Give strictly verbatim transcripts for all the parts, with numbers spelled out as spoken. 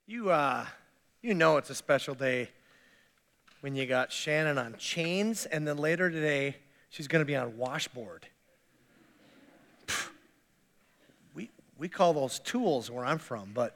You, uh, you know it's a special day when you got Shannon on chains, and then later today, she's going to be on washboard. Pfft. We we call those tools where I'm from, but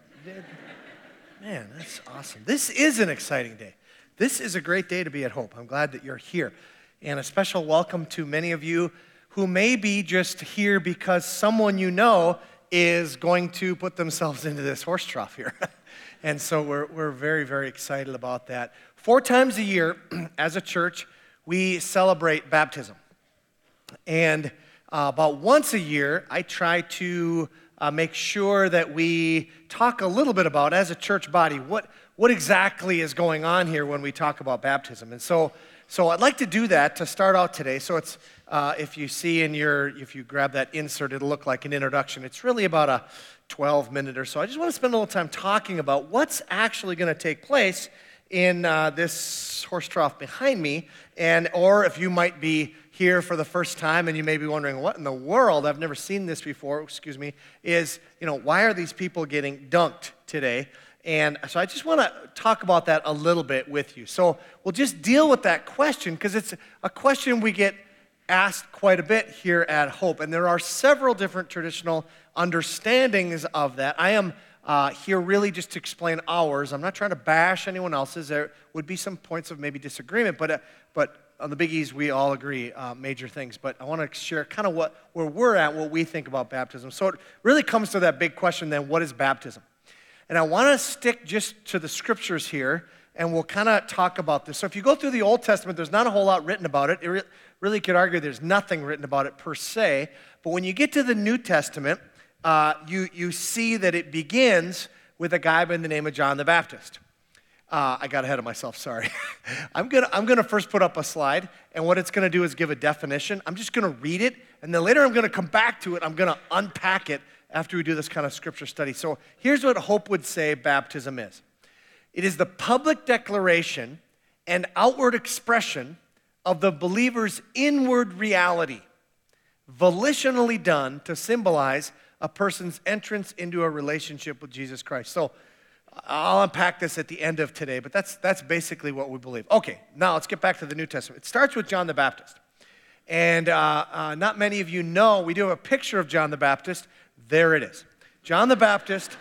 man, that's awesome. This is an exciting day. This is a great day to be at Hope. I'm glad that you're here. And a special welcome to many of you who may be just here because someone you know is going to put themselves into this horse trough here. And so we're we're very, very excited about that. Four times a year, as a church, we celebrate baptism. And uh, about once a year, I try to uh, make sure that we talk a little bit about, as a church body, what, what exactly is going on here when we talk about baptism. And so, so I'd like to do that to start out today. So it's, uh, if you see in your, if you grab that insert, it'll look like an introduction. It's really about a twelve minute or so. I just want to spend a little time talking about what's actually going to take place in uh, this horse trough behind me, and or if you might be here for the first time and you may be wondering, what in the world, I've never seen this before, excuse me, is, you know, why are these people getting dunked today? And so I just want to talk about that a little bit with you. So we'll just deal with that question, because it's a question we get asked quite a bit here at Hope, and there are several different traditional understandings of that. I am uh, here really just to explain ours. I'm not trying to bash anyone else's. There would be some points of maybe disagreement, but uh, but on the biggies we all agree, uh, major things. But I want to share kind of what where we're at, what we think about baptism. So it really comes to that big question then: what is baptism? And I want to stick just to the scriptures here, and we'll kind of talk about this. So if you go through the Old Testament, there's not a whole lot written about it. It re- really could argue there's nothing written about it per se. But when you get to the New Testament, uh, you, you see that it begins with a guy by the name of John the Baptist. Uh, I got ahead of myself, sorry. I'm going to I'm gonna first put up a slide, and what it's going to do is give a definition. I'm just going to read it, and then later I'm going to come back to it. I'm going to unpack it after we do this kind of scripture study. So here's what Hope would say baptism is. It is the public declaration and outward expression of the believer's inward reality, volitionally done to symbolize a person's entrance into a relationship with Jesus Christ. So I'll unpack this at the end of today, but that's that's basically what we believe. Okay, now let's get back to the New Testament. It starts with John the Baptist. And uh, uh, not many of you know, we do have a picture of John the Baptist. There it is. John the Baptist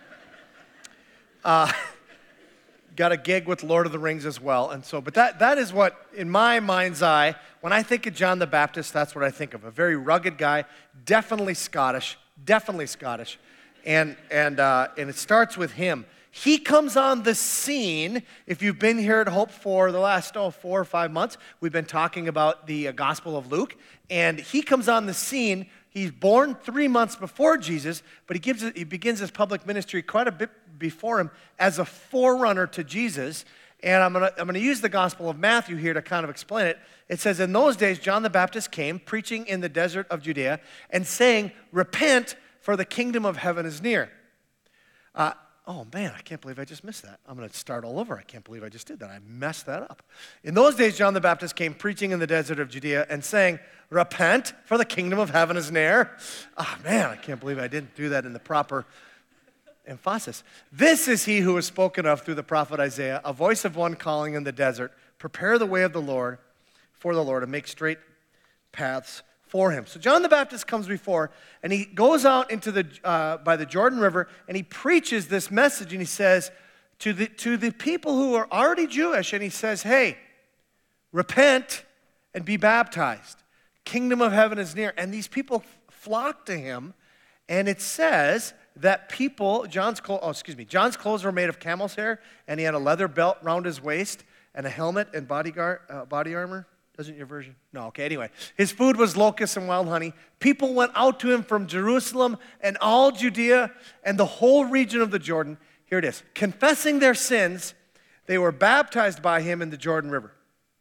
uh, got a gig with Lord of the Rings as well. And so, but that that is what, in my mind's eye, when I think of John the Baptist, that's what I think of. A very rugged guy, definitely Scottish, definitely Scottish. And and uh, and it starts with him. He comes on the scene. If you've been here at Hope for the last, oh, four or five months, we've been talking about the uh, Gospel of Luke. And he comes on the scene. He's born three months before Jesus, but he gives he begins his public ministry quite a bit before him as a forerunner to Jesus. And I'm gonna I'm gonna use the Gospel of Matthew here to kind of explain it. It says, in those days, John the Baptist came, preaching in the desert of Judea, and saying, repent, for the kingdom of heaven is near. Uh, oh man, I can't believe I just missed that. I'm going to start all over. I can't believe I just did that. I messed that up. In those days, John the Baptist came preaching in the desert of Judea and saying, repent, for the kingdom of heaven is near. Oh man, I can't believe I didn't do that in the proper emphasis. This is he who was spoken of through the prophet Isaiah, a voice of one calling in the desert, prepare the way of the Lord, for the Lord, and make straight paths for him. So John the Baptist comes before, and he goes out into the uh, by the Jordan River, and he preaches this message, and he says to the to the people who are already Jewish, and he says, hey, repent and be baptized. Kingdom of heaven is near. And these people flock to him, and it says that people, John's clothes, oh, excuse me, John's clothes were made of camel's hair, and he had a leather belt around his waist, and a helmet and bodyguard, uh, body armor. Doesn't your version? No, okay, anyway. His food was locusts and wild honey. People went out to him from Jerusalem and all Judea and the whole region of the Jordan. Here it is. Confessing their sins, they were baptized by him in the Jordan River.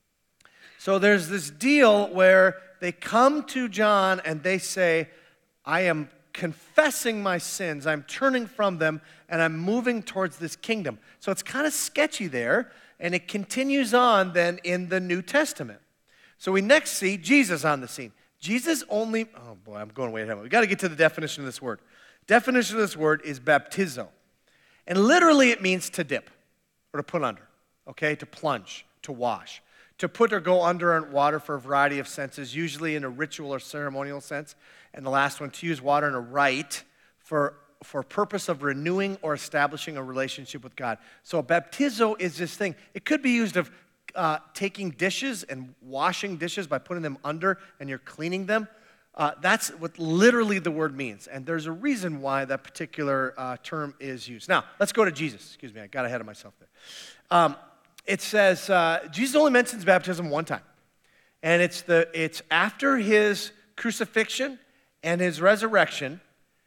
So there's this deal where they come to John and they say, I am confessing my sins. I'm turning from them and I'm moving towards this kingdom. So it's kind of sketchy there, and it continues on then in the New Testament. So we next see Jesus on the scene. Jesus only, oh boy, I'm going way ahead. We've got to get to the definition of this word. Definition of this word is baptizo. And literally it means to dip or to put under, okay? To plunge, to wash. To put or go under in water for a variety of senses, usually in a ritual or ceremonial sense. And the last one, to use water in a rite for, for purpose of renewing or establishing a relationship with God. So baptizo is this thing. It could be used of uh, taking dishes and washing dishes by putting them under and you're cleaning them. Uh, that's what literally the word means. And there's a reason why that particular uh, term is used. Now, let's go to Jesus. Excuse me, I got ahead of myself there. Um, it says, uh, Jesus only mentions baptism one time. And it's the it's after his crucifixion and his resurrection.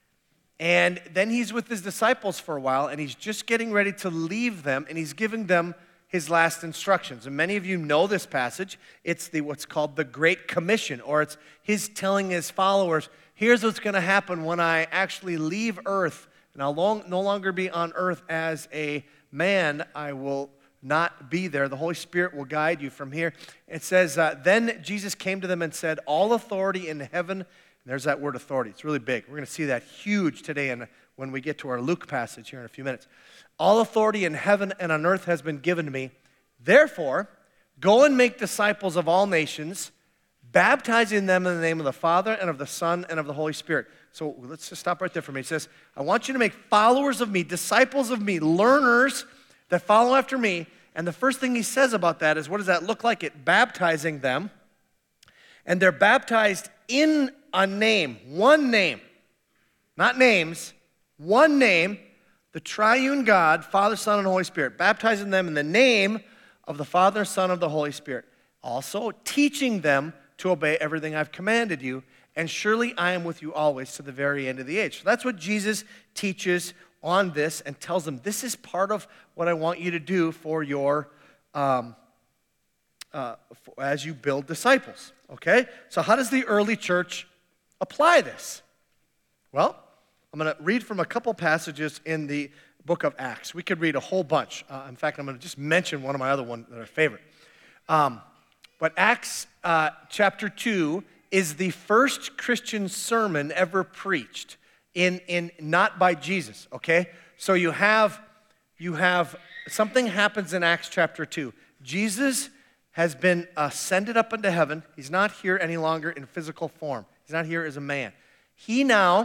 And then he's with his disciples for a while, and he's just getting ready to leave them, and he's giving them his last instructions. And many of you know this passage. It's the what's called the Great Commission, or it's his telling his followers, here's what's going to happen when I actually leave earth, and I'll long, no longer be on earth as a man. I will not be there. The Holy Spirit will guide you from here. It says, uh, then Jesus came to them and said, all authority in heaven, and there's that word authority. It's really big. We're going to see that huge today in, when we get to our Luke passage here in a few minutes. All authority in heaven and on earth has been given to me. Therefore, go and make disciples of all nations, baptizing them in the name of the Father and of the Son and of the Holy Spirit. So let's just stop right there for me. It says, I want you to make followers of me, disciples of me, learners that follow after me. And the first thing he says about that is, what does that look like? It baptizing them. And they're baptized in a name, one name, not names, one name, the triune God, Father, Son, and Holy Spirit, baptizing them in the name of the Father, Son, of the Holy Spirit. Also teaching them to obey everything I've commanded you, and surely I am with you always to the very end of the age. So that's what Jesus teaches on this and tells them, this is part of what I want you to do for your, um, uh, for, as you build disciples, okay? So how does the early church apply this? Well, I'm going to read from a couple passages in the book of Acts. We could read a whole bunch. Uh, in fact, I'm going to just mention one of my other ones that are favorite. Um, but Acts uh, chapter two is the first Christian sermon ever preached, in, in not by Jesus, okay? So you have, you have, something happens in Acts chapter two. Jesus has been ascended up into heaven. He's not here any longer in physical form. He's not here as a man. He now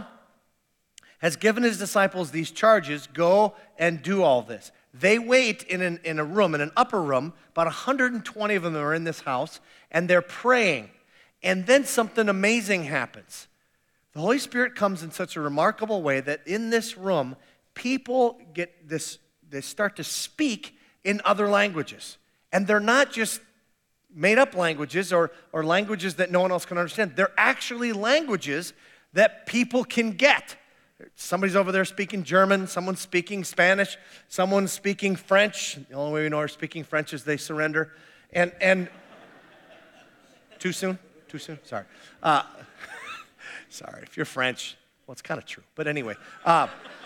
has given his disciples these charges, go and do all this. They wait in, an, in a room, in an upper room, about one hundred twenty of them are in this house, and they're praying. And then something amazing happens. The Holy Spirit comes in such a remarkable way that in this room, people get this, they start to speak in other languages. And they're not just made-up languages or, or languages that no one else can understand. They're actually languages that people can get. Somebody's over there speaking German, someone's speaking Spanish, someone's speaking French. The only way we know they're speaking French is they surrender. And, and too soon? Too soon? Sorry. Uh, sorry, if you're French, well, it's kind of true. But anyway, uh,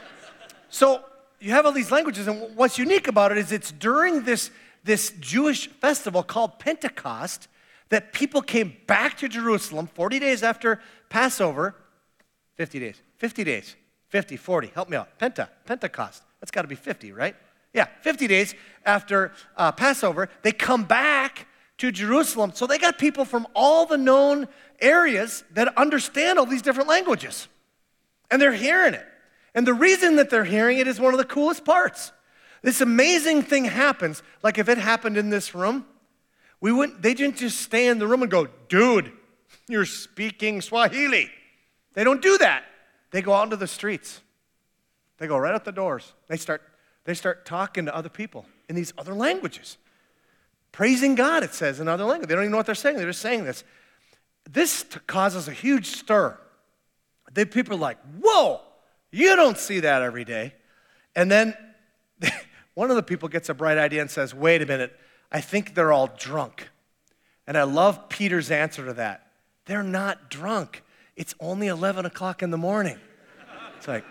so you have all these languages, and what's unique about it is it's during this, this Jewish festival called Pentecost that people came back to Jerusalem forty days after Passover, fifty days, fifty days. fifty, forty, help me out. Penta, Pentecost. That's got to be fifty, right? Yeah, fifty days after uh, Passover, they come back to Jerusalem. So they got people from all the known areas that understand all these different languages. And they're hearing it. And the reason that they're hearing it is one of the coolest parts. This amazing thing happens, like if it happened in this room, we wouldn't, they didn't just stay in the room and go, dude, you're speaking Swahili. They don't do that. They go out into the streets. They go right out the doors. They start, they start talking to other people in these other languages. Praising God, it says, in other language. They don't even know what they're saying. They're just saying this. This t- causes a huge stir. They, people are like, whoa, you don't see that every day. And then one of the people gets a bright idea and says, wait a minute, I think they're all drunk. And I love Peter's answer to that. They're not drunk. It's only eleven o'clock in the morning. It's like,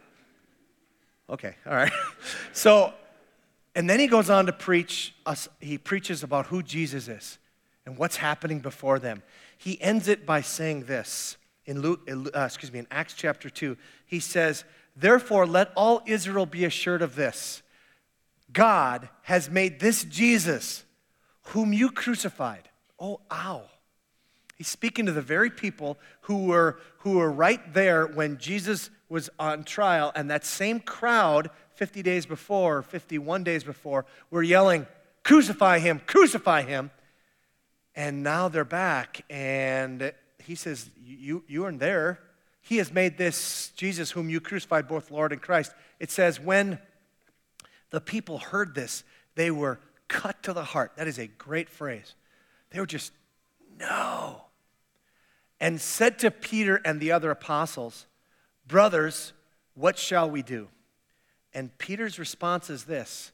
okay, all right. So, and then he goes on to preach, us, he preaches about who Jesus is and what's happening before them. He ends it by saying this, in Luke, uh, excuse me, in Acts chapter two. He says, Therefore, let all Israel be assured of this. God has made this Jesus, whom you crucified. Oh, ow. He's speaking to the very people who were, who were right there when Jesus was on trial, and that same crowd fifty days before, fifty-one days before, were yelling, crucify him, crucify him. And now they're back, and he says, you, you weren't there. He has made this Jesus whom you crucified, both Lord and Christ. It says, when the people heard this, they were cut to the heart. That is a great phrase. They were just, no. And said to Peter and the other apostles, brothers, what shall we do? And Peter's response is this: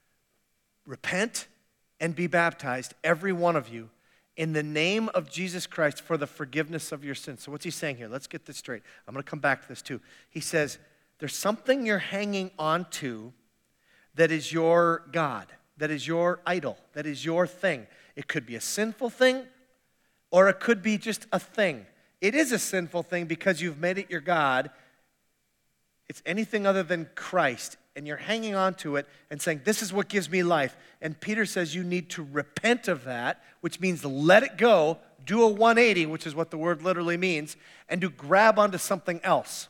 repent and be baptized, every one of you, in the name of Jesus Christ for the forgiveness of your sins. So what's he saying here? Let's get this straight. I'm going to come back to this too. He says, there's something you're hanging on to that is your God, that is your idol, that is your thing. It could be a sinful thing, or it could be just a thing. It is a sinful thing because you've made it your God. It's anything other than Christ, and you're hanging on to it and saying, this is what gives me life. And Peter says you need to repent of that, which means let it go, do a one eighty, which is what the word literally means, and to grab onto something else.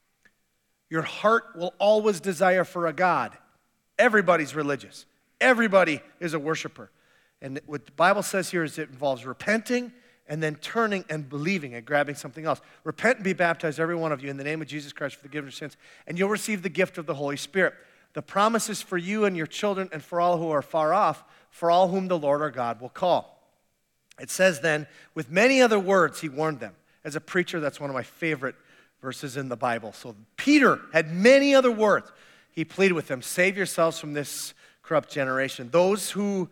Your heart will always desire for a God. Everybody's religious. Everybody is a worshiper. And what the Bible says here is it involves repenting and then turning and believing and grabbing something else. Repent and be baptized, every one of you, in the name of Jesus Christ for the forgiveness of sins, and you'll receive the gift of the Holy Spirit. The promise is for you and your children and for all who are far off, for all whom the Lord our God will call. It says then, with many other words, he warned them. As a preacher, that's one of my favorite verses in the Bible. So Peter had many other words. He pleaded with them, save yourselves from this corrupt generation. Those who,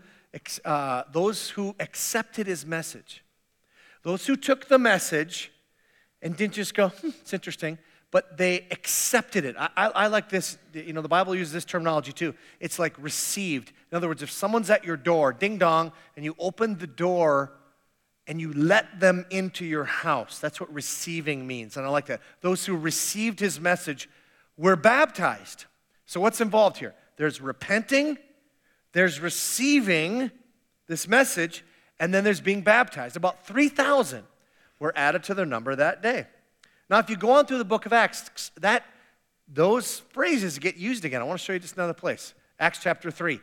uh, those who accepted his message, those who took the message and didn't just go, hmm, it's interesting, but they accepted it. I, I, I like this, you know, the Bible uses this terminology too. It's like received. In other words, if someone's at your door, ding dong, and you open the door and you let them into your house, that's what receiving means, and I like that. Those who received his message were baptized. So what's involved here? There's repenting, there's receiving this message, and then there's being baptized. About three thousand were added to their number that day. Now, if you go on through the book of Acts, that those phrases get used again. I want to show you just another place. Acts chapter three.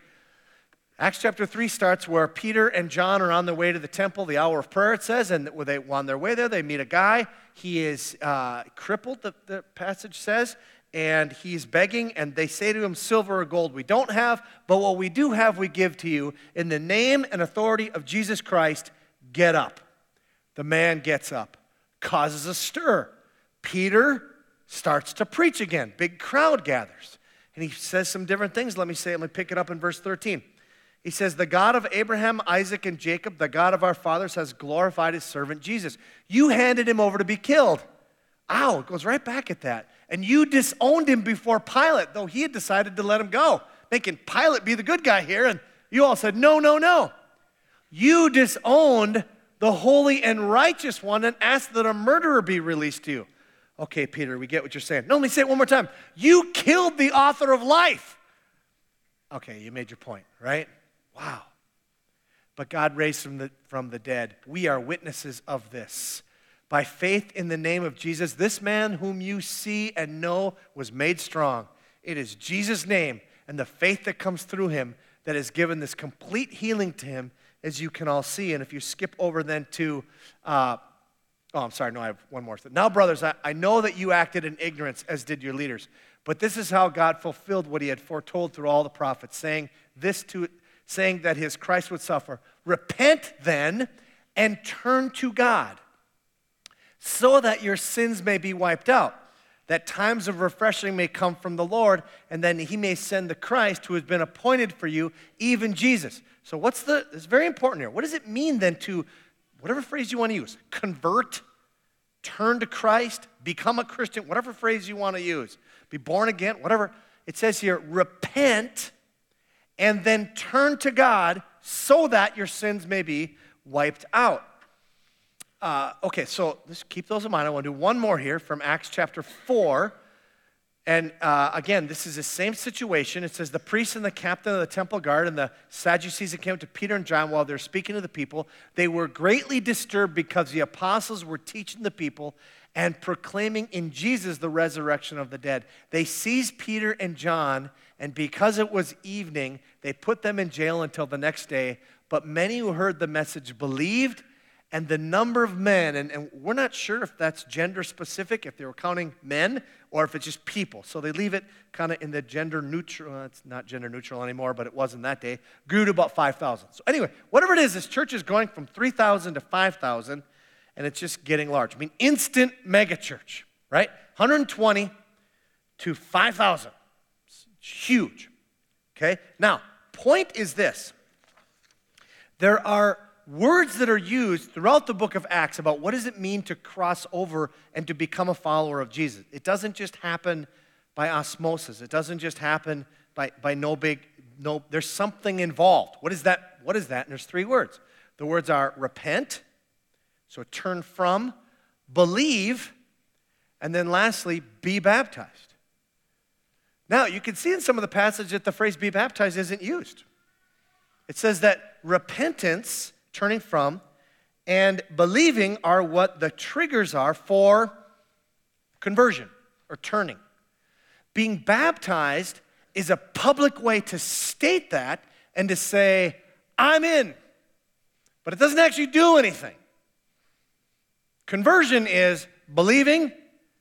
Acts chapter three starts where Peter and John are on their way to the temple, the hour of prayer, it says, and they, on their way there, they meet a guy. He is uh, crippled, the, the passage says, and he's begging, and they say to him, silver or gold we don't have, but what we do have we give to you. In the name and authority of Jesus Christ, get up. The man gets up, causes a stir. Peter starts to preach again. Big crowd gathers. And he says some different things. Let me say, let me pick it up in verse thirteen. He says, the God of Abraham, Isaac, and Jacob, the God of our fathers, has glorified his servant Jesus. You handed him over to be killed. Ow, it goes right back at that. And you disowned him before Pilate, though he had decided to let him go, making Pilate be the good guy here. And you all said, no, no, no. You disowned the holy and righteous one and asked that a murderer be released to you. Okay, Peter, we get what you're saying. No, let me say it one more time. You killed the author of life. Okay, you made your point, right? Wow. But God raised from the, from the dead. We are witnesses of this. By faith in the name of Jesus, this man whom you see and know was made strong. It is Jesus' name and the faith that comes through him that has given this complete healing to him, as you can all see. And if you skip over then to, uh, oh, I'm sorry, no, I have one more thing. Now, brothers, I, I know that you acted in ignorance, as did your leaders. But this is how God fulfilled what he had foretold through all the prophets, saying this to, saying that his Christ would suffer. Repent then and turn to God, so that your sins may be wiped out, that times of refreshing may come from the Lord, and then he may send the Christ who has been appointed for you, even Jesus. So what's the, it's very important here. What does it mean then to, whatever phrase you want to use, convert, turn to Christ, become a Christian, whatever phrase you want to use, be born again, whatever. It says here, repent and then turn to God so that your sins may be wiped out. Uh, okay, so let's keep those in mind. I want to do one more here from Acts chapter four. And uh, again, this is the same situation. It says the priests and the captain of the temple guard and the Sadducees that came to Peter and John while they're speaking to the people. They were greatly disturbed because the apostles were teaching the people and proclaiming in Jesus the resurrection of the dead. They seized Peter and John, and because it was evening, they put them in jail until the next day. But many who heard the message believed, and the number of men, and, and we're not sure if that's gender specific, if they were counting men, or if it's just people. So they leave it kind of in the gender neutral, well, it's not gender neutral anymore, but it was in that day, grew to about five thousand. So anyway, whatever it is, this church is going from three thousand to five thousand, and it's just getting large. I mean, instant mega church, right? one hundred twenty to five thousand. It's huge, okay? Now, point is this. There are words that are used throughout the book of Acts about what does it mean to cross over and to become a follower of Jesus. It doesn't just happen by osmosis. It doesn't just happen by, by no big, no, there's something involved. What is that? What is that? And there's three words. The words are repent, so turn from, believe, and then lastly, be baptized. Now, you can see in some of the passage that the phrase be baptized isn't used. It says that repentance, turning from, and believing are what the triggers are for conversion or turning. Being baptized is a public way to state that and to say, I'm in. But it doesn't actually do anything. Conversion is believing,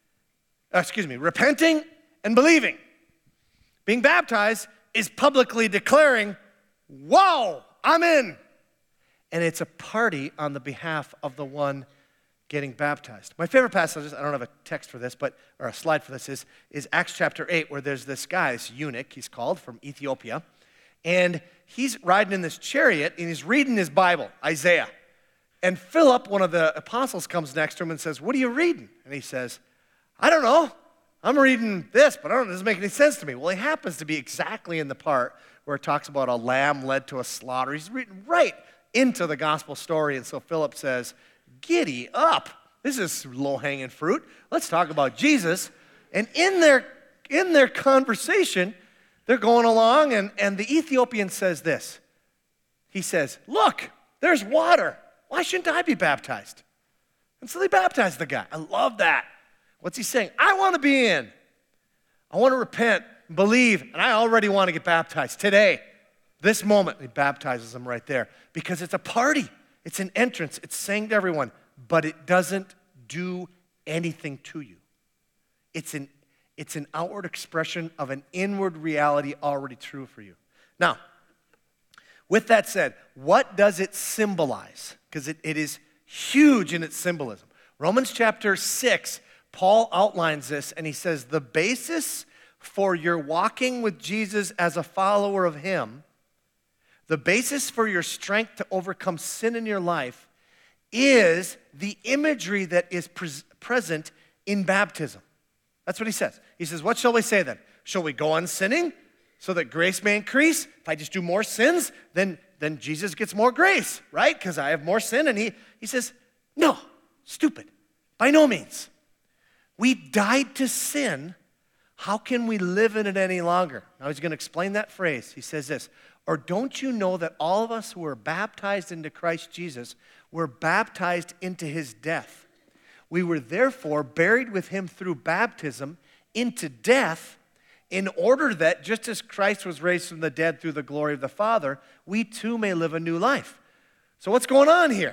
excuse me, repenting and believing. Being baptized is publicly declaring, whoa, I'm in. And it's a party on the behalf of the one getting baptized. My favorite passage, I don't have a text for this, but or a slide for this, is, is Acts chapter eight, where there's this guy, this eunuch, he's called, from Ethiopia, and he's riding in this chariot, and he's reading his Bible, Isaiah. And Philip, one of the apostles, comes next to him and says, what are you reading? And he says, I don't know. I'm reading this, but I don't know, it doesn't make any sense to me. Well, he happens to be exactly in the part where it talks about a lamb led to a slaughter. He's reading right into the gospel story, and so Philip says, giddy up. This is low-hanging fruit. Let's talk about Jesus. And in their, in their conversation, they're going along, and, and the Ethiopian says this. He says, look, there's water. Why shouldn't I be baptized? And so they baptize the guy. I love that. What's he saying? I want to be in. I want to repent, believe, and I already want to get baptized today. This moment, he baptizes them right there because it's a party. It's an entrance. It's saying to everyone, but it doesn't do anything to you. It's an, it's an outward expression of an inward reality already true for you. Now, with that said, what does it symbolize? Because it, it is huge in its symbolism. Romans chapter six, Paul outlines this, and he says, the basis for your walking with Jesus as a follower of him, the basis for your strength to overcome sin in your life is the imagery that is pre- present in baptism. That's what he says. He says, what shall we say then? Shall we go on sinning so that grace may increase? If I just do more sins, then, then Jesus gets more grace, right? Because I have more sin. And he, he says, no, stupid. By no means. We died to sin. How can we live in it any longer? Now he's going to explain that phrase. He says this, or don't you know that all of us who were baptized into Christ Jesus were baptized into his death? We were therefore buried with him through baptism into death, in order that just as Christ was raised from the dead through the glory of the Father, we too may live a new life. So what's going on here?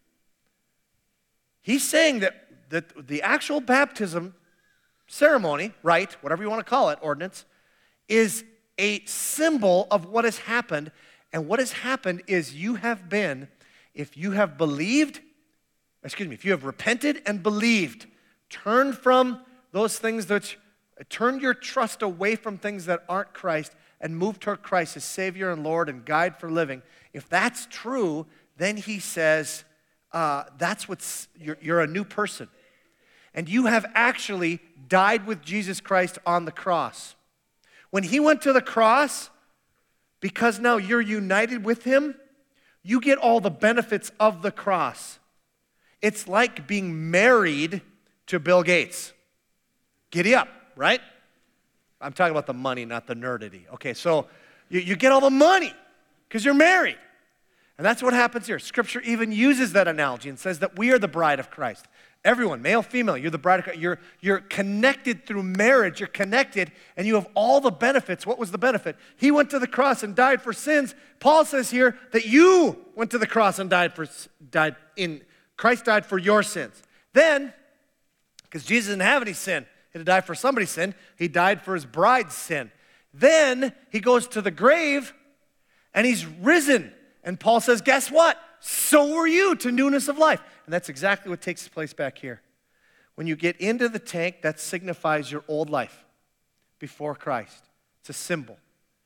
He's saying that, that the actual baptism ceremony, rite, whatever you want to call it, ordinance, is a symbol of what has happened. And what has happened is you have been, if you have believed, excuse me, if you have repented and believed, turned from those things that, turned your trust away from things that aren't Christ and moved toward Christ as Savior and Lord and guide for living, if that's true, then he says, uh, that's what's, you're, you're a new person. And you have actually died with Jesus Christ on the cross. When he went to the cross, because now you're united with him, you get all the benefits of the cross. It's like being married to Bill Gates. Giddy up, right? I'm talking about the money, not the nerdity. Okay, so you, you get all the money because you're married. And that's what happens here. Scripture even uses that analogy and says that we are the bride of Christ. Everyone, male, female, you're the bride of Christ. You're, you're connected through marriage. You're connected, and you have all the benefits. What was the benefit? He went to the cross and died for sins. Paul says here that you went to the cross and died for died in Christ died for your sins. Then, because Jesus didn't have any sin, he had to die for somebody's sin. He died for his bride's sin. Then he goes to the grave, and he's risen. And Paul says, guess what? So are you to newness of life. And that's exactly what takes place back here. When you get into the tank, that signifies your old life before Christ. It's a symbol.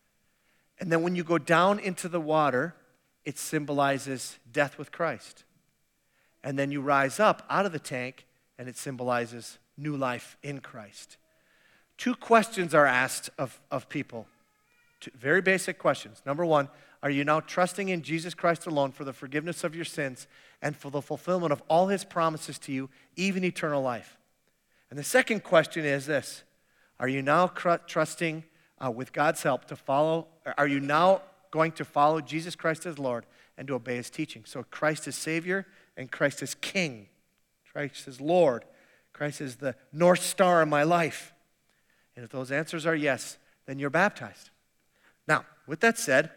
And then when you go down into the water, it symbolizes death with Christ. And then you rise up out of the tank, and it symbolizes new life in Christ. Two questions are asked of, of people. Two very basic questions. Number one, are you now trusting in Jesus Christ alone for the forgiveness of your sins and for the fulfillment of all his promises to you, even eternal life? And the second question is this: are you now cr- trusting uh, with God's help to follow, are you now going to follow Jesus Christ as Lord and to obey his teaching? So Christ is Savior and Christ is King. Christ is Lord. Christ is the North Star of my life. And if those answers are yes, then you're baptized. Now, with that said,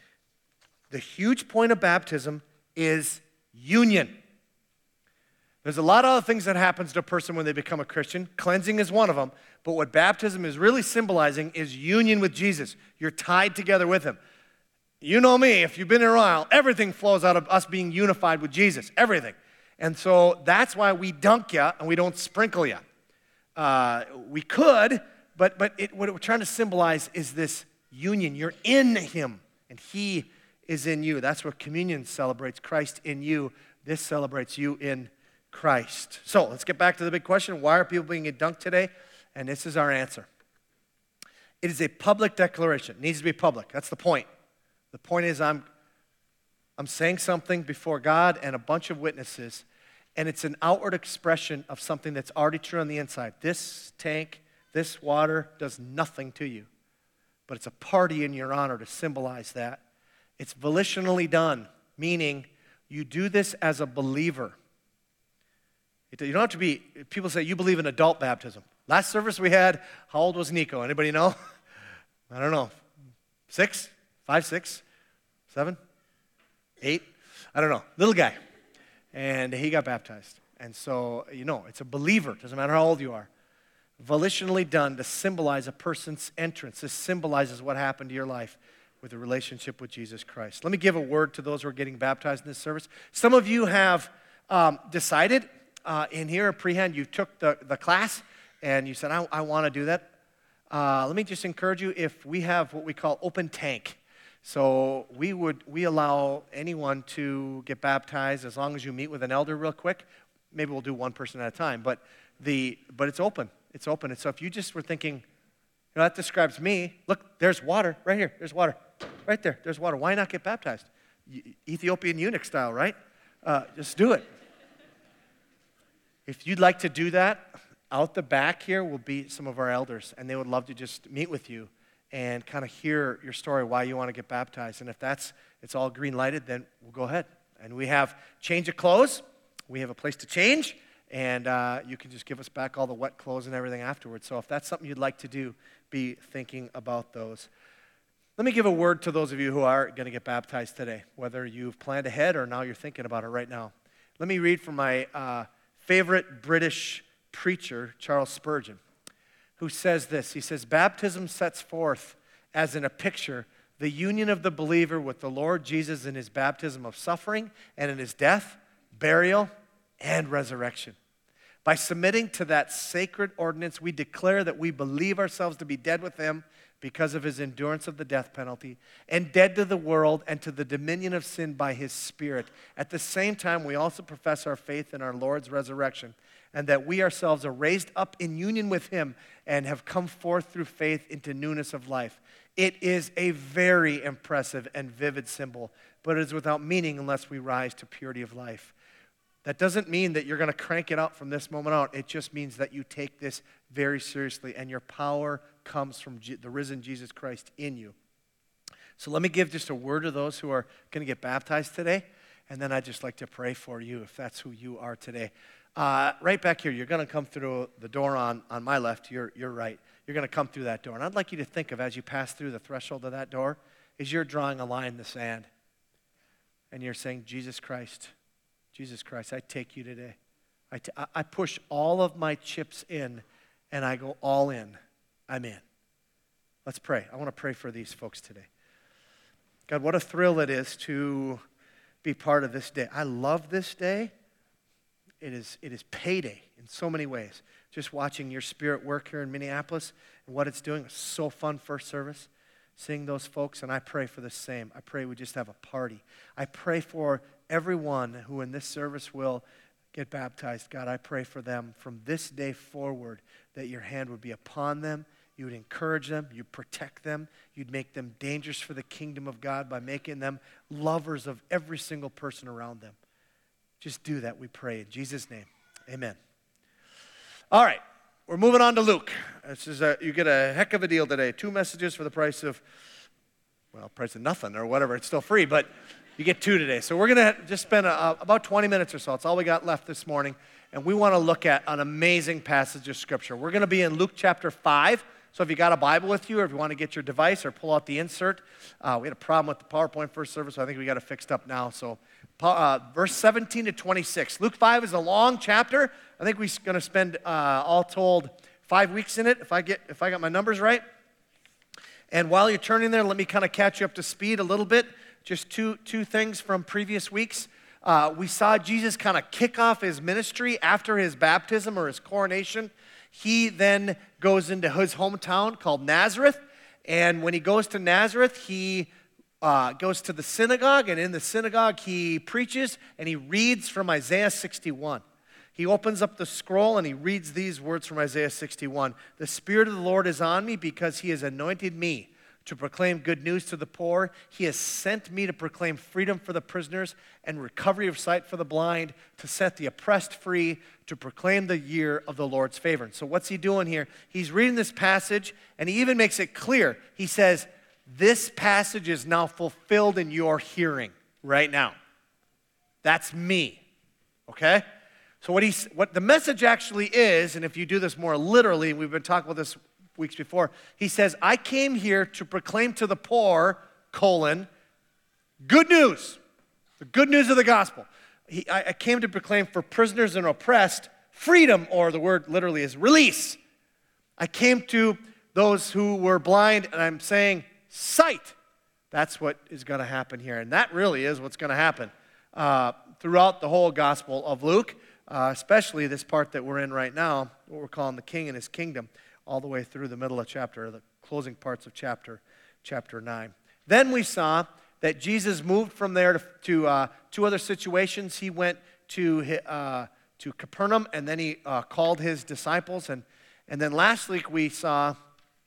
the huge point of baptism is union. There's a lot of other things that happens to a person when they become a Christian. Cleansing is one of them. But what baptism is really symbolizing is union with Jesus. You're tied together with him. You know me, if you've been here a while, everything flows out of us being unified with Jesus. Everything. And so that's why we dunk you and we don't sprinkle you. Uh, we could, but, but it, what we're trying to symbolize is this union. You're in him and he is in you. That's what communion celebrates, Christ in you. This celebrates you in Christ. So let's get back to the big question. Why are people being dunked today? And this is our answer. It is a public declaration. It needs to be public. That's the point. The point is I'm, I'm saying something before God and a bunch of witnesses, and it's an outward expression of something that's already true on the inside. This tank, this water does nothing to you, but it's a party in your honor to symbolize that. It's volitionally done, meaning you do this as a believer. You don't have to be, people say you believe in adult baptism. Last service we had, how old was Nico? Anybody know? I don't know. Six? Five, six? Seven? Eight? I don't know. Little guy. And he got baptized. And so, you know, it's a believer. Doesn't matter how old you are. Volitionally done to symbolize a person's entrance. This symbolizes what happened to your life with a relationship with Jesus Christ. Let me give a word to those who are getting baptized in this service. Some of you have um, decided uh, in here, prehand, you took the, the class and you said, I, I want to do that. Uh, let me just encourage you, if we have what we call open tank. So we would we allow anyone to get baptized as long as you meet with an elder real quick. Maybe we'll do one person at a time, but the but it's open. It's open. And so if you just were thinking, you know, that describes me. Look, there's water right here. There's water. Right there. There's water. Why not get baptized? Ethiopian eunuch style, right? Uh, just do it. If you'd like to do that, out the back here will be some of our elders, and they would love to just meet with you and kind of hear your story, why you want to get baptized. And if that's, it's all green lighted, then we'll go ahead. And we have change of clothes. We have a place to change, and uh, you can just give us back all the wet clothes and everything afterwards. So if that's something you'd like to do, be thinking about those. Let me give a word to those of you who are going to get baptized today, whether you've planned ahead or now you're thinking about it right now. Let me read from my uh, favorite British preacher, Charles Spurgeon, who says this. He says, baptism sets forth, as in a picture, the union of the believer with the Lord Jesus in his baptism of suffering and in his death, burial, and resurrection. By submitting to that sacred ordinance, we declare that we believe ourselves to be dead with him because of his endurance of the death penalty, and dead to the world and to the dominion of sin by his Spirit. At the same time, we also profess our faith in our Lord's resurrection, and that we ourselves are raised up in union with him and have come forth through faith into newness of life. It is a very impressive and vivid symbol, but it is without meaning unless we rise to purity of life. That doesn't mean that you're going to crank it out from this moment out. It just means that you take this very seriously, and your power comes from Je- the risen Jesus Christ in you. So let me give just a word to those who are going to get baptized today, and then I'd just like to pray for you if that's who you are today. Uh, right back here, you're going to come through the door on, on my left, you're, you're right. You're going to come through that door. And I'd like you to think of, as you pass through the threshold of that door, is you're drawing a line in the sand. And you're saying, Jesus Christ, Jesus Christ, I take you today. I, t- I push all of my chips in, and I go all in. I'm in. Let's pray. I want to pray for these folks today. God, what a thrill it is to be part of this day. I love this day. It is, it is payday in so many ways. Just watching your Spirit work here in Minneapolis and what it's doing. It's so fun, first service, seeing those folks, and I pray for the same. I pray we just have a party. I pray for everyone who in this service will get baptized. God, I pray for them from this day forward that your hand would be upon them. You would encourage them. You'd protect them. You'd make them dangerous for the kingdom of God by making them lovers of every single person around them. Just do that, we pray. In Jesus' name, amen. All right, we're moving on to Luke. This is a, you get a heck of a deal today. Two messages for the price of, well, price of nothing or whatever. It's still free, but you get two today. So we're going to just spend a, a, about twenty minutes or so. That's all we got left this morning. And we want to look at an amazing passage of Scripture. We're going to be in Luke chapter five. So if you got a Bible with you, or if you want to get your device or pull out the insert, uh, we had a problem with the PowerPoint first service, so I think we got it fixed up now. So uh, verse seventeen to twenty-six. Luke five is a long chapter. I think we're going to spend, uh, all told, five weeks in it, if I get if I got my numbers right. And while you're turning there, let me kind of catch you up to speed a little bit. Just two, two things from previous weeks. Uh, we saw Jesus kind of kick off his ministry after his baptism or his coronation. He then goes into his hometown called Nazareth. And when he goes to Nazareth, he uh, goes to the synagogue. And in the synagogue, he preaches and he reads from Isaiah sixty-one. He opens up the scroll and he reads these words from Isaiah sixty-one. The Spirit of the Lord is on me because he has anointed me to proclaim good news to the poor. He has sent me to proclaim freedom for the prisoners and recovery of sight for the blind, to set the oppressed free, to proclaim the year of the Lord's favor. And so what's he doing here? He's reading this passage, and he even makes it clear. He says, this passage is now fulfilled in your hearing right now. That's me, okay? So what, he's, what the message actually is, and if you do this more literally, we've been talking about this weeks before, he says, I came here to proclaim to the poor, colon, good news, the good news of the gospel. He, I, I came to proclaim for prisoners and oppressed freedom, or the word literally is release. I came to those who were blind, and I'm saying sight. That's what is going to happen here, and that really is what's going to happen uh, throughout the whole gospel of Luke, uh, especially this part that we're in right now, what we're calling the king and his kingdom, all the way through the middle of chapter, the closing parts of chapter, chapter nine. Then we saw that Jesus moved from there to, to uh, two other situations. He went to uh, to Capernaum, and then he uh, called his disciples. And, and then last week we saw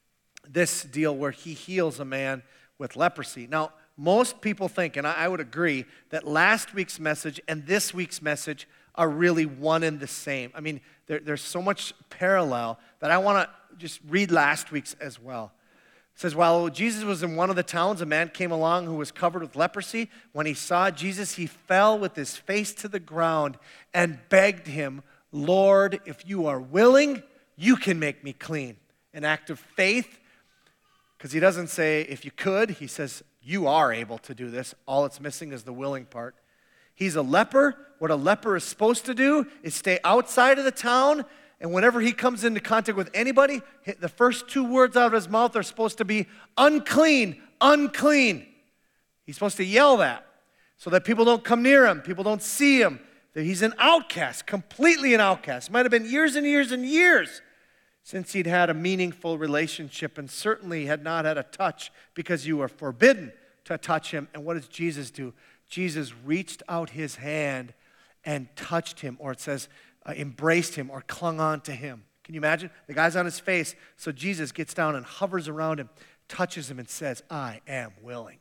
this deal where he heals a man with leprosy. Now, most people think, and I, I would agree, that last week's message and this week's message are really one and the same. I mean, there, there's so much parallel that I want to just read last week's as well. It says, while Jesus was in one of the towns, a man came along who was covered with leprosy. When he saw Jesus, he fell with his face to the ground and begged him, Lord, if you are willing, you can make me clean. An act of faith, because he doesn't say, if you could, he says, you are able to do this. All it's missing is the willing part. He's a leper. What a leper is supposed to do is stay outside of the town, and whenever he comes into contact with anybody, the first two words out of his mouth are supposed to be unclean, unclean. He's supposed to yell that so that people don't come near him, people don't see him, that he's an outcast, completely an outcast. It might have been years and years and years since he'd had a meaningful relationship, and certainly had not had a touch, because you were forbidden to touch him. And what does Jesus do? Jesus reached out his hand and touched him, or it says uh, embraced him or clung on to him. Can you imagine? The guy's on his face, so Jesus gets down and hovers around him, touches him and says, I am willing.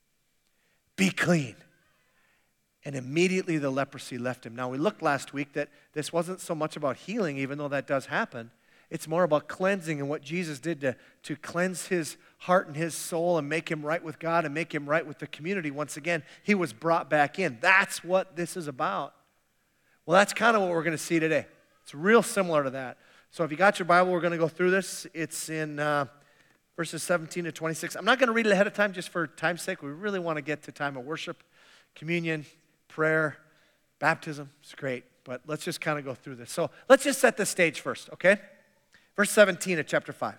Be clean. And immediately the leprosy left him. Now, we looked last week that this wasn't so much about healing, even though that does happen. It's more about cleansing and what Jesus did to, to cleanse his heart and his soul and make him right with God and make him right with the community. Once again, he was brought back in. That's what this is about. Well, that's kind of what we're going to see today. It's real similar to that. So if you got your Bible, we're going to go through this. It's in uh, verses seventeen to twenty-six. I'm not going to read it ahead of time just for time's sake. We really want to get to time of worship, communion, prayer, baptism. It's great, but let's just kind of go through this. So let's just set the stage first, okay? Verse seventeen of chapter five.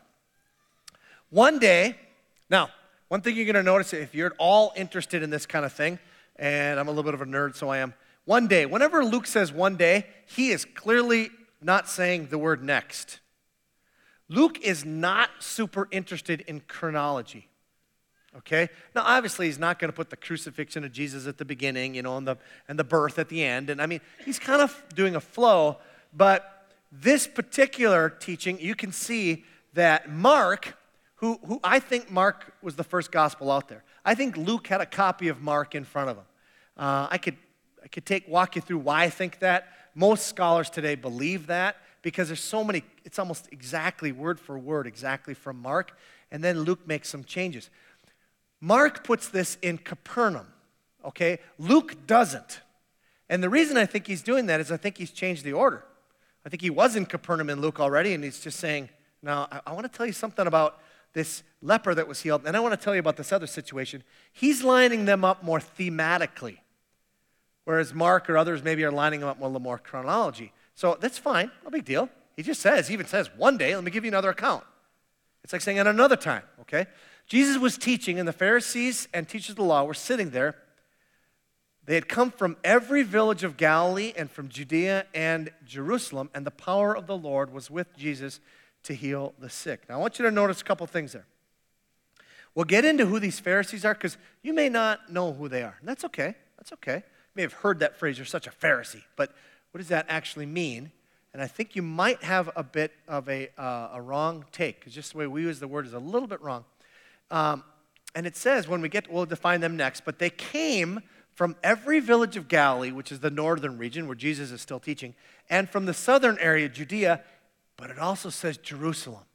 One day, now, one thing you're going to notice if you're at all interested in this kind of thing, and I'm a little bit of a nerd, so I am. One day, whenever Luke says one day, he is clearly not saying the word next. Luke is not super interested in chronology, okay? Now, obviously, he's not going to put the crucifixion of Jesus at the beginning, you know, and the, and the birth at the end. And I mean, he's kind of doing a flow, but this particular teaching, you can see that Mark, who, who I think Mark was the first gospel out there. I think Luke had a copy of Mark in front of him. Uh, I could I could take walk you through why I think that. Most scholars today believe that because there's so many, it's almost exactly word for word, exactly from Mark, and then Luke makes some changes. Mark puts this in Capernaum, okay? Luke doesn't. And the reason I think he's doing that is I think he's changed the order. I think he was in Capernaum in Luke already, and he's just saying, now, I, I want to tell you something about this leper that was healed, and I want to tell you about this other situation. He's lining them up more thematically, whereas Mark or others maybe are lining them up with a little more chronology. So that's fine, no big deal. He just says, he even says, one day, let me give you another account. It's like saying at another time, okay? Jesus was teaching, and the Pharisees and teachers of the law were sitting there. They had come from every village of Galilee and from Judea and Jerusalem, and the power of the Lord was with Jesus to heal the sick. Now, I want you to notice a couple things there. We'll get into who these Pharisees are, because you may not know who they are. And that's okay. That's okay. You may have heard that phrase, you're such a Pharisee. But what does that actually mean? And I think you might have a bit of a, uh, a wrong take, because just the way we use the word is a little bit wrong. Um, and it says, when we get, we'll define them next, but they came from every village of Galilee, which is the northern region where Jesus is still teaching, and from the southern area, Judea, but it also says Jerusalem.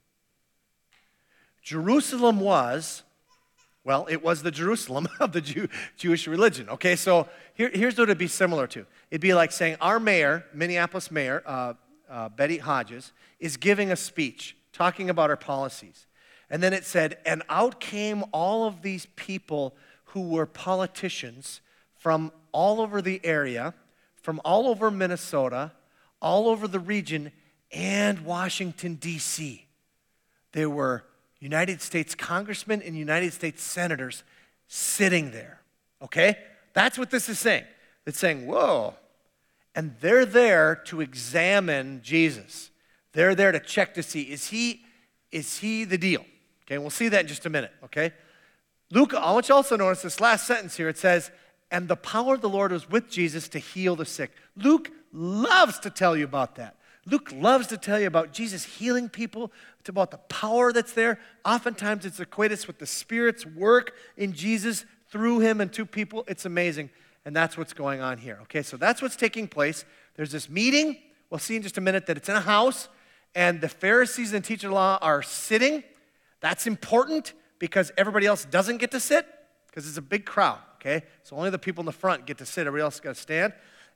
Jerusalem was, well, it was the Jerusalem of the Jew, Jewish religion. Okay, so here, here's what it'd be similar to. It'd be like saying our mayor, Minneapolis mayor, uh, uh, Betty Hodges, is giving a speech talking about her policies. And then it said, and out came all of these people who were politicians from all over the area, from all over Minnesota, all over the region, and Washington, D C There were United States congressmen and United States senators sitting there, okay? That's what this is saying. It's saying, whoa. And they're there to examine Jesus. They're there to check to see, is he, is he the deal? Okay, and we'll see that in just a minute, okay? Luke, I want you to also notice this last sentence here. It says, and the power of the Lord was with Jesus to heal the sick. Luke loves to tell you about that. Luke loves to tell you about Jesus healing people. It's about the power that's there. Oftentimes it's equated with the Spirit's work in Jesus through him and to people. It's amazing. And that's what's going on here. Okay, so that's what's taking place. There's this meeting. We'll see in just a minute that it's in a house. And the Pharisees and teachers of law are sitting. That's important because everybody else doesn't get to sit because it's a big crowd. Okay, so only the people in the front get to sit. Everybody else got to stand.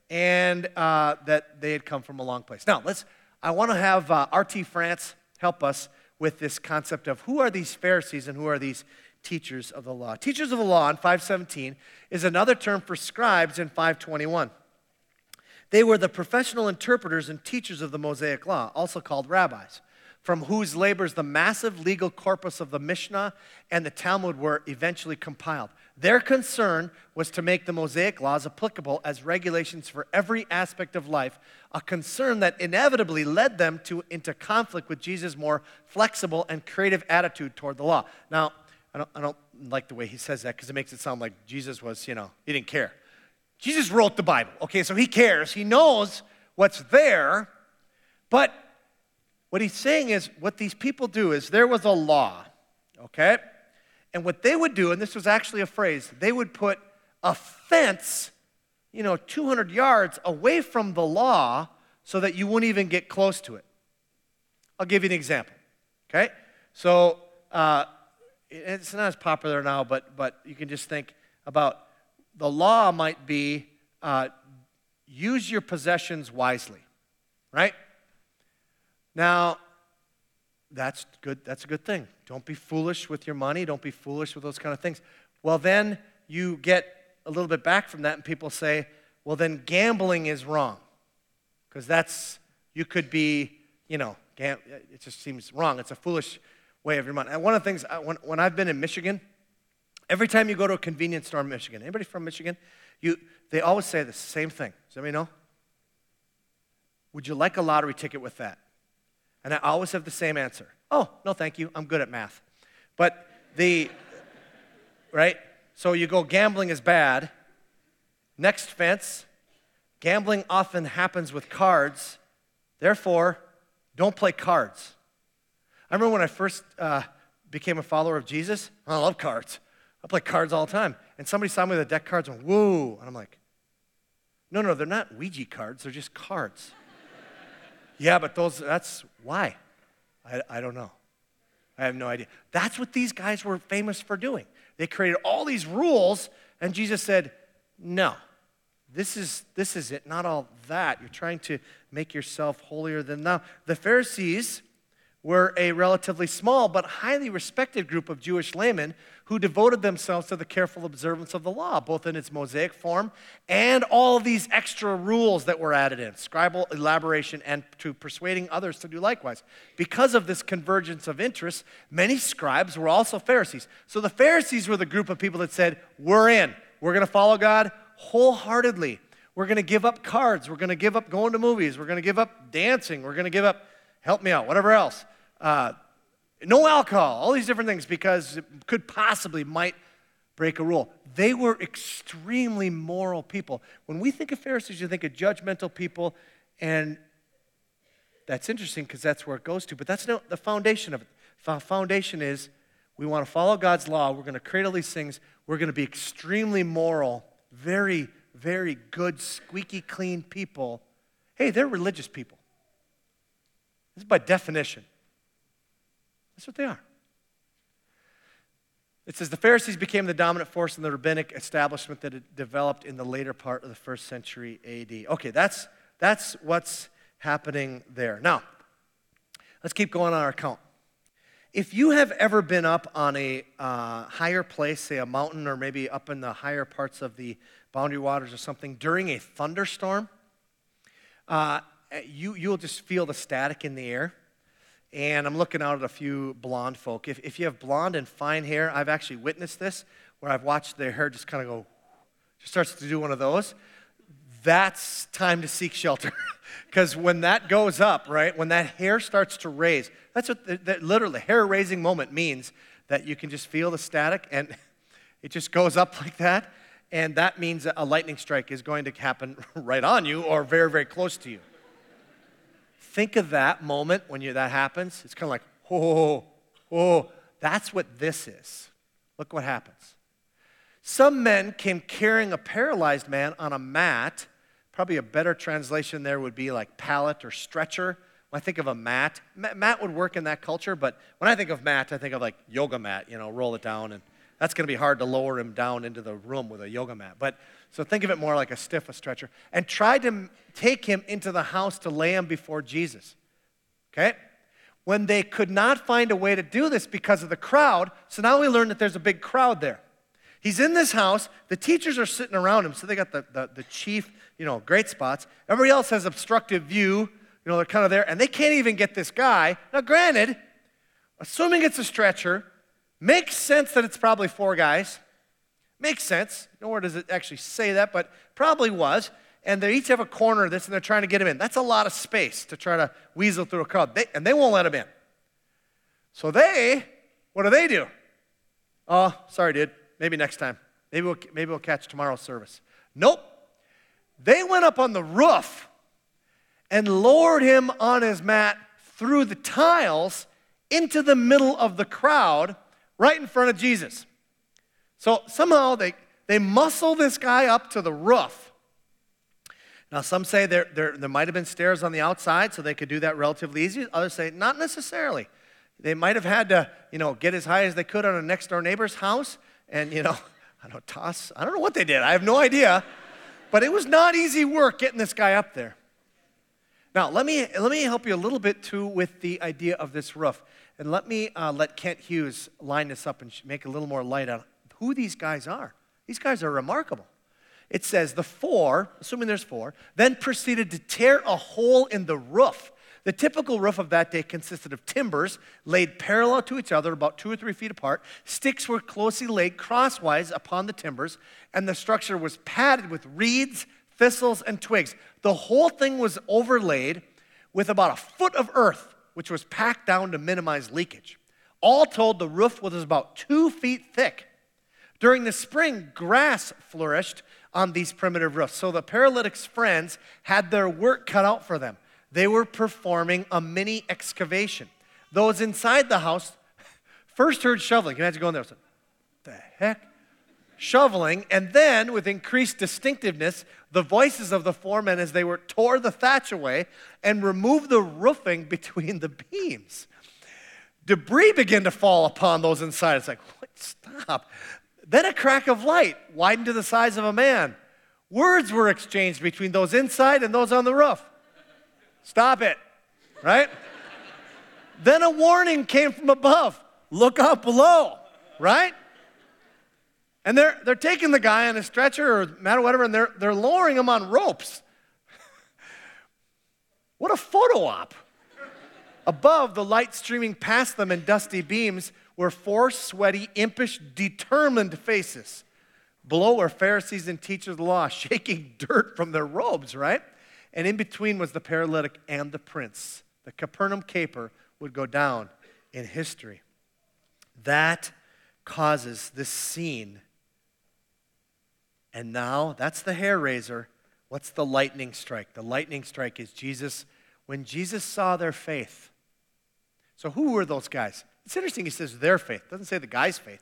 And uh, that they had come from a long place. Now, let's. I want to have uh, R T France help us with this concept of who are these Pharisees and who are these teachers of the law. Teachers of the law in five seventeen is another term for scribes in five twenty-one. They were the professional interpreters and teachers of the Mosaic law, also called rabbis, from whose labors the massive legal corpus of the Mishnah and the Talmud were eventually compiled. Their concern was to make the Mosaic laws applicable as regulations for every aspect of life, a concern that inevitably led them to, into conflict with Jesus' more flexible and creative attitude toward the law. Now, I don't, I don't like the way he says that because it makes it sound like Jesus was, you know, he didn't care. Jesus wrote the Bible, okay, so he cares. He knows what's there, but what he's saying is what these people do is there was a law, okay? And what they would do, and this was actually a phrase, they would put a fence, you know, two hundred yards away from the law so that you wouldn't even get close to it. I'll give you an example, okay? So uh, it's not as popular now, but, but you can just think about the law might be uh, use your possessions wisely, right? Now, that's good. That's a good thing. Don't be foolish with your money. Don't be foolish with those kind of things. Well, then you get a little bit back from that, and people say, well, then gambling is wrong. Because that's, you could be, you know, gam- it just seems wrong. It's a foolish way of your money. And one of the things, when, when I've been in Michigan, every time you go to a convenience store in Michigan, anybody from Michigan, you they always say the same thing. Does anybody know? Would you like a lottery ticket with that? And I always have the same answer. Oh, no, thank you. I'm good at math. But the, right? So you go, gambling is bad. Next fence, gambling often happens with cards. Therefore, don't play cards. I remember when I first uh, became a follower of Jesus, I love cards. I play cards all the time. And somebody saw me with a deck of cards and went, whoa. And I'm like, no, no, they're not Ouija cards. They're just cards. Yeah, but those, that's why. I, I don't know. I have no idea. That's what these guys were famous for doing. They created all these rules, and Jesus said, no, this is, this is it, not all that. You're trying to make yourself holier than thou. The Pharisees were a relatively small but highly respected group of Jewish laymen who devoted themselves to the careful observance of the law, both in its Mosaic form and all of these extra rules that were added in, scribal elaboration, and to persuading others to do likewise. Because of this convergence of interests, many scribes were also Pharisees. So the Pharisees were the group of people that said, we're in. We're going to follow God wholeheartedly. We're going to give up cards. We're going to give up going to movies. We're going to give up dancing. We're going to give up, help me out, whatever else. Uh, no alcohol, all these different things, because it could possibly might break a rule. They were extremely moral people. When we think of Pharisees, you think of judgmental people, and that's interesting because that's where it goes to, but that's not the foundation of it. The foundation is we want to follow God's law. We're going to create all these things. We're going to be extremely moral, very, very good, squeaky clean people. Hey, they're religious people. This is by definition. That's what they are. It says the Pharisees became the dominant force in the rabbinic establishment that had developed in the later part of the first century A D. Okay, that's, that's what's happening there. Now, let's keep going on our account. If you have ever been up on a uh, higher place, say a mountain or maybe up in the higher parts of the Boundary Waters or something, during a thunderstorm, uh, you, you'll just feel the static in the air. And I'm looking out at a few blonde folk. If, if you have blonde and fine hair, I've actually witnessed this, where I've watched their hair just kind of go, just starts to do one of those. That's time to seek shelter. Because when that goes up, right, when that hair starts to raise, that's what the, the, literally hair-raising moment means, that you can just feel the static, and it just goes up like that, and that means a lightning strike is going to happen right on you or very, very close to you. Think of that moment when you, that happens. It's kind of like, oh, oh, that's what this is. Look what happens. Some men came carrying a paralyzed man on a mat. Probably a better translation there would be like pallet or stretcher. When I think of a mat, mat would work in that culture, but when I think of mat, I think of like yoga mat, you know, roll it down, and that's going to be hard to lower him down into the room with a yoga mat. But so think of it more like a stiff a stretcher. And tried to take him into the house to lay him before Jesus. Okay? When they could not find a way to do this because of the crowd, so now we learn that there's a big crowd there. He's in this house. The teachers are sitting around him, so they got the, the, the chief, you know, great spots. Everybody else has obstructive view. You know, they're kind of there, and they can't even get this guy. Now, granted, assuming it's a stretcher, makes sense that it's probably four guys. Makes sense. Nowhere does it actually say that, but probably was. And they each have a corner of this, and they're trying to get him in. That's a lot of space to try to weasel through a crowd. They, and they won't let him in. So they, what do they do? Oh, sorry, dude. Maybe next time. Maybe we'll, maybe we'll catch tomorrow's service. Nope. They went up on the roof and lowered him on his mat through the tiles into the middle of the crowd, right in front of Jesus. So somehow they, they muscle this guy up to the roof. Now, some say there, there, there might have been stairs on the outside, so they could do that relatively easy. Others say not necessarily. They might have had to, you know, get as high as they could on a next-door neighbor's house and, you know, I don't know, toss. I don't know what they did. I have no idea. But it was not easy work getting this guy up there. Now, let me, let me help you a little bit, too, with the idea of this roof. And let me uh, let Kent Hughes line this up and make a little more light on who these guys are. These guys are remarkable. It says, the four, assuming there's four, then proceeded to tear a hole in the roof. The typical roof of that day consisted of timbers laid parallel to each other, about two or three feet apart. Sticks were closely laid crosswise upon the timbers, and the structure was padded with reeds, thistles, and twigs. The whole thing was overlaid with about a foot of earth, which was packed down to minimize leakage. All told, the roof was about two feet thick. During the spring, grass flourished on these primitive roofs, so the paralytic's friends had their work cut out for them. They were performing a mini excavation. Those inside the house first heard shoveling. Can you imagine going there? What the heck? Shoveling, and then with increased distinctiveness, the voices of the four men as they were tore the thatch away and removed the roofing between the beams. Debris began to fall upon those inside. It's like, what? Stop. Then a crack of light widened to the size of a man. Words were exchanged between those inside and those on the roof. Stop it, right? Then a warning came from above. Look out below, right? And they're, they're taking the guy on a stretcher or matter whatever, and they're, they're lowering him on ropes. What a photo op. Above, the light streaming past them in dusty beams were four sweaty, impish, determined faces. Below were Pharisees and teachers of the law, shaking dirt from their robes, right? And in between was the paralytic and the prince. The Capernaum caper would go down in history. That causes this scene. And now, that's the hair raiser. What's the lightning strike? The lightning strike is Jesus, when Jesus saw their faith. So who were those guys? It's interesting he says their faith. It doesn't say the guy's faith.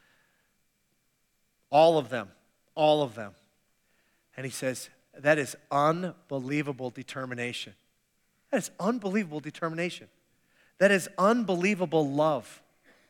All of them. All of them. And he says, that is unbelievable determination. That is unbelievable determination. That is unbelievable love.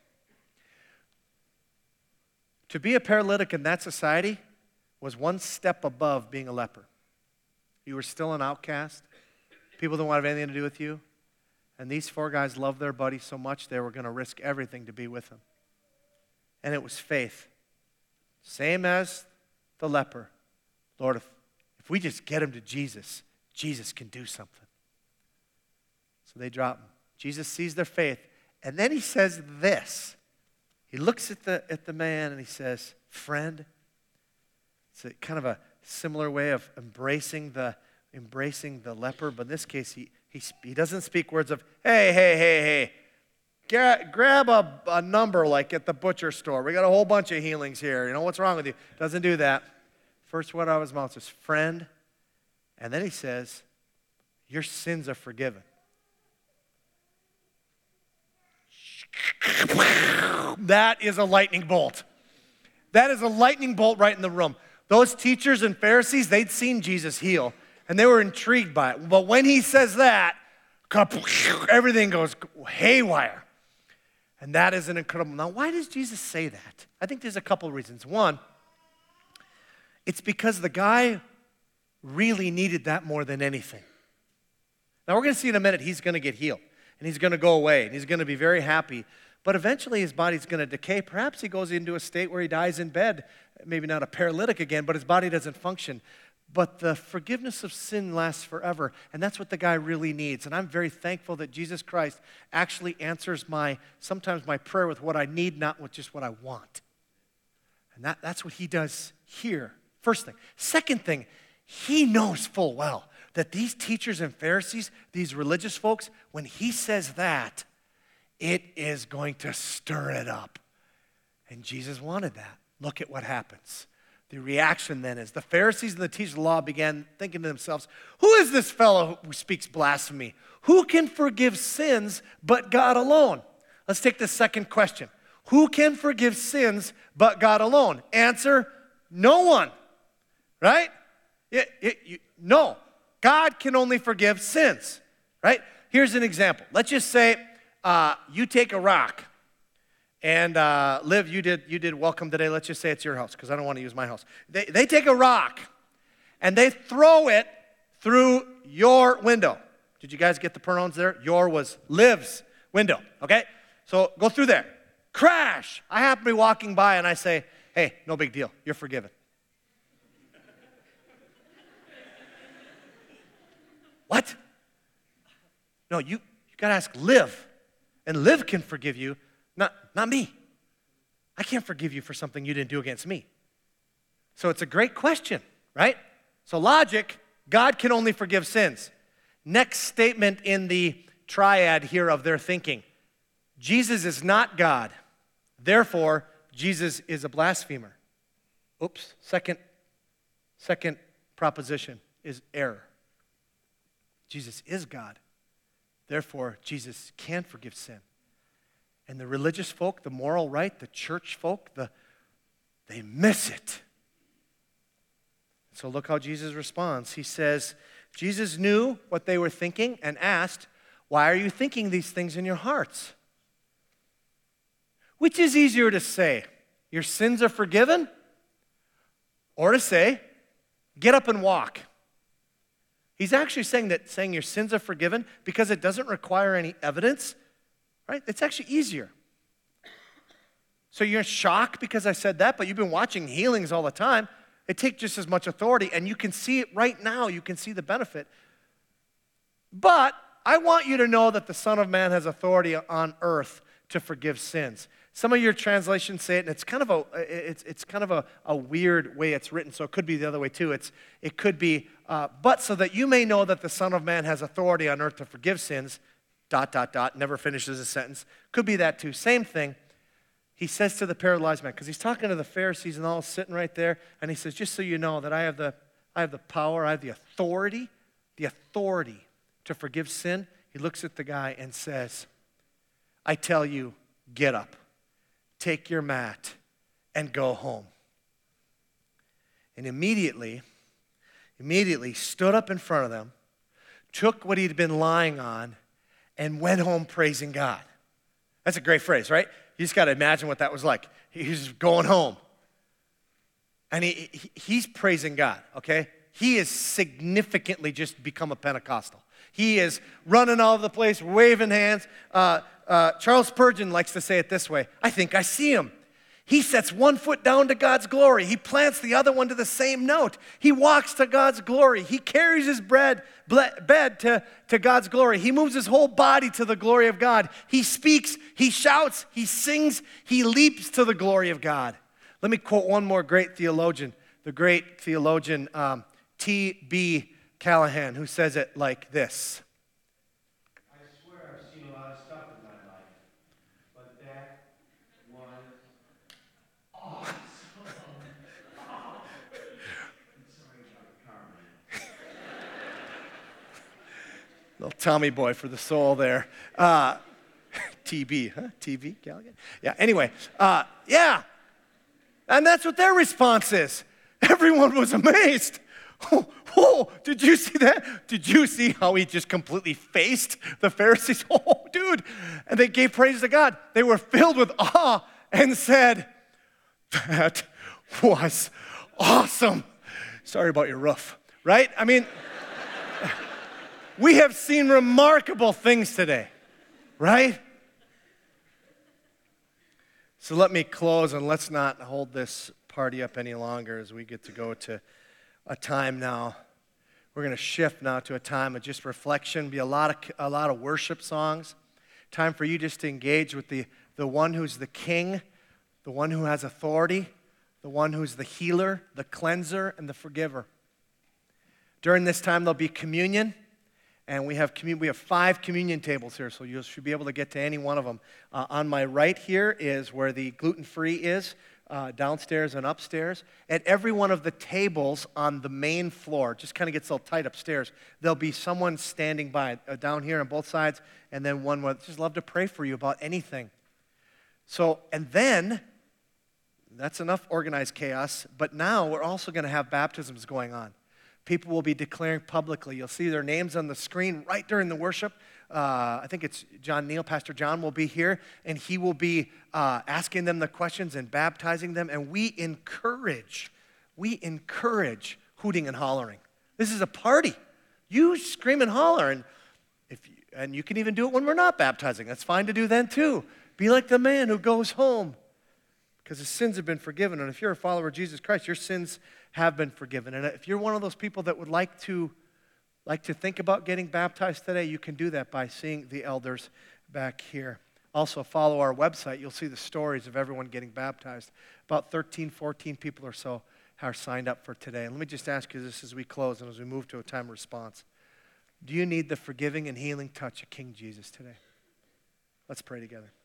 To be a paralytic in that society was one step above being a leper. You were still an outcast. People didn't want to have anything to do with you. And these four guys loved their buddy so much they were going to risk everything to be with him. And it was faith. Same as the leper. Lord, if, if we just get him to Jesus, Jesus can do something. So they drop him. Jesus sees their faith. And then he says this. He looks at the, at the man and he says, friend. It's a, kind of a similar way of embracing the, embracing the leper. But in this case, he, he, he doesn't speak words of, hey, hey, hey, hey. Gra- grab a, a number like at the butcher store. We got a whole bunch of healings here. You know, what's wrong with you? Doesn't do that. First word out of his mouth is friend. And then he says, your sins are forgiven. That is a lightning bolt. That is a lightning bolt right in the room. Those teachers and Pharisees, they'd seen Jesus heal, and they were intrigued by it. But when he says that, everything goes haywire. And that is an incredible. Now, why does Jesus say that? I think there's a couple of reasons. One, it's because the guy really needed that more than anything. Now, we're going to see in a minute he's going to get healed, and he's going to go away, and he's going to be very happy. But eventually his body's going to decay. Perhaps he goes into a state where he dies in bed, maybe not a paralytic again, but his body doesn't function. But the forgiveness of sin lasts forever, and that's what the guy really needs. And I'm very thankful that Jesus Christ actually answers my, sometimes my prayer with what I need, not with just what I want. And that, that's what he does here. First thing. Second thing, he knows full well that these teachers and Pharisees, these religious folks, when he says that, it is going to stir it up. And Jesus wanted that. Look at what happens. The reaction then is the Pharisees and the teachers of the law began thinking to themselves, who is this fellow who speaks blasphemy? Who can forgive sins but God alone? Let's take the second question. Who can forgive sins but God alone? Answer, no one. Right? It, it, you, no. God can only forgive sins, right? Here's an example. Let's just say uh, you take a rock, and uh, Liv, you did you did welcome today. Let's just say it's your house, because I don't want to use my house. They, they take a rock, and they throw it through your window. Did you guys get the pronouns there? Your was Liv's window, okay? So go through there. Crash! I happen to be walking by, and I say, hey, no big deal. You're forgiven. What? No, you, you got to ask Liv, and Liv can forgive you, not, not me. I can't forgive you for something you didn't do against me. So it's a great question, right? So logic, God can only forgive sins. Next statement in the triad here of their thinking. Jesus is not God. Therefore, Jesus is a blasphemer. Oops, second, second proposition is error. Jesus is God. Therefore, Jesus can forgive sin. And the religious folk, the moral right, the church folk, the, they miss it. So look how Jesus responds. He says, Jesus knew what they were thinking and asked, why are you thinking these things in your hearts? Which is easier to say, your sins are forgiven? Or to say, get up and walk. He's actually saying that saying your sins are forgiven because it doesn't require any evidence, right? It's actually easier. So you're in shock because I said that, but you've been watching healings all the time. It takes just as much authority, and you can see it right now. You can see the benefit. But I want you to know that the Son of Man has authority on earth to forgive sins. Some of your translations say it, and it's kind of a it's it's kind of a, a weird way it's written, so it could be the other way too. It's it could be, uh, but so that you may know that the Son of Man has authority on earth to forgive sins, dot, dot, dot, never finishes a sentence. Could be that too. Same thing. He says to the paralyzed man, because he's talking to the Pharisees and all sitting right there, and he says, just so you know that I have the I have the power, I have the authority, the authority to forgive sin. He looks at the guy and says, I tell you, get up. Take your mat and go home. And immediately, immediately stood up in front of them, took what he'd been lying on, and went home praising God. That's a great phrase, right? You just got to imagine what that was like. He's going home. And he, he he's praising God, okay? He is significantly just become a Pentecostal. He is running all over the place, waving hands. Uh, uh, Charles Spurgeon likes to say it this way, I think I see him. He sets one foot down to God's glory. He plants the other one to the same note. He walks to God's glory. He carries his bread, ble- bed to, to God's glory. He moves his whole body to the glory of God. He speaks, he shouts, he sings, he leaps to the glory of God. Let me quote one more great theologian, the great theologian um, T B Callahan, who says it like this. I swear I've seen a lot of stuff in my life, but that was awesome. Oh. I'm sorry about Carmen. Little Tommy boy for the soul there. Uh, T B, huh? T B Callahan? Yeah, anyway, uh, yeah. And that's what their response is. Everyone was amazed. Oh, oh, did you see that? Did you see how he just completely faced the Pharisees? Oh, dude. And they gave praise to God. They were filled with awe and said, that was awesome. Sorry about your roof, right? I mean, we have seen remarkable things today, right? So let me close, and let's not hold this party up any longer as we get to go to a time now. We're going to shift now to a time of just reflection. Be a lot of a lot of worship songs. Time for you just to engage with the, the one who's the king, the one who has authority, the one who's the healer, the cleanser, and the forgiver. During this time, there'll be communion. And we have commun- we have five communion tables here, so you should be able to get to any one of them. Uh, on my right here is where the gluten-free is, uh, downstairs and upstairs. At every one of the tables on the main floor, just kind of gets a little tight upstairs, there'll be someone standing by uh, down here on both sides, and then one would just love to pray for you about anything. So, and then, that's enough organized chaos, but now we're also going to have baptisms going on. People will be declaring publicly. You'll see their names on the screen right during the worship. Uh, I think it's John Neal, Pastor John will be here, and he will be uh, asking them the questions and baptizing them. And we encourage, we encourage hooting and hollering. This is a party. You scream and holler, and if you, and you can even do it when we're not baptizing. That's fine to do then too. Be like the man who goes home because his sins have been forgiven. And if you're a follower of Jesus Christ, your sins have been forgiven. And if you're one of those people that would like to like to think about getting baptized today, you can do that by seeing the elders back here. Also, follow our website. You'll see the stories of everyone getting baptized. About thirteen, fourteen people or so are signed up for today. And let me just ask you this as we close and as we move to a time of response. Do you need the forgiving and healing touch of King Jesus today? Let's pray together.